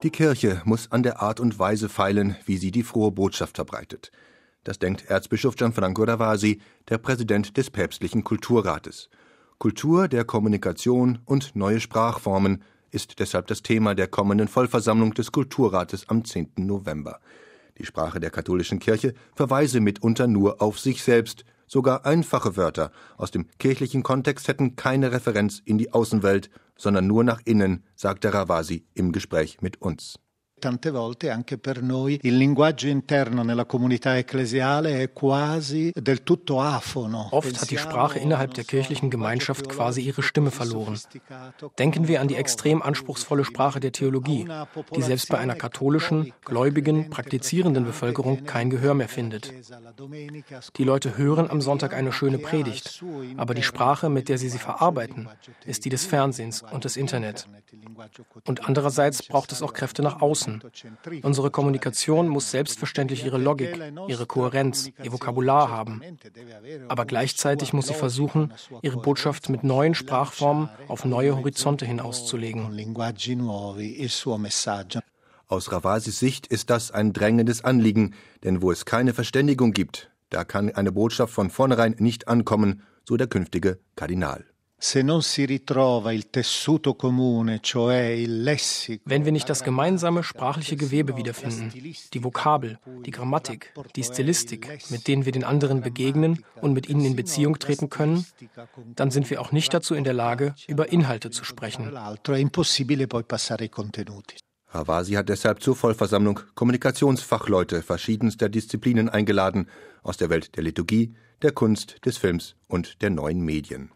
Die Kirche muss an der Art und Weise feilen, wie sie die frohe Botschaft verbreitet. Das denkt Erzbischof Gianfranco Ravasi, der Präsident des Päpstlichen Kulturrates. Kultur der Kommunikation und neue Sprachformen ist deshalb das Thema der kommenden Vollversammlung des Kulturrates am 10. November. Die Sprache der katholischen Kirche verweise mitunter nur auf sich selbst. Sogar einfache Wörter aus dem kirchlichen Kontext hätten keine Referenz in die Außenwelt, sondern nur nach innen, sagte Ravasi im Gespräch mit uns. Tante volte anche per noi il linguaggio interno nella comunità ecclesiale è quasi del tutto afono. Oft hat die Sprache innerhalb der kirchlichen Gemeinschaft quasi ihre Stimme verloren. Denken wir an die extrem anspruchsvolle Sprache der Theologie, die selbst bei einer katholischen, gläubigen, praktizierenden Bevölkerung kein Gehör mehr findet. Die Leute hören am Sonntag eine schöne Predigt, aber die Sprache, mit der sie verarbeiten, ist die des Fernsehens und des Internet. Und andererseits braucht es auch Kräfte nach außen. Unsere Kommunikation muss selbstverständlich ihre Logik, ihre Kohärenz, ihr Vokabular haben. Aber gleichzeitig muss sie versuchen, ihre Botschaft mit neuen Sprachformen auf neue Horizonte hin auszulegen. Aus Ravasis Sicht ist das ein drängendes Anliegen, denn wo es keine Verständigung gibt, da kann eine Botschaft von vornherein nicht ankommen, so der künftige Kardinal. Wenn wir nicht das gemeinsame sprachliche Gewebe wiederfinden, die Vokabel, die Grammatik, die Stilistik, mit denen wir den anderen begegnen und mit ihnen in Beziehung treten können, dann sind wir auch nicht dazu in der Lage, über Inhalte zu sprechen. Ravasi hat deshalb zur Vollversammlung Kommunikationsfachleute verschiedenster Disziplinen eingeladen, aus der Welt der Liturgie, der Kunst, des Films und der neuen Medien.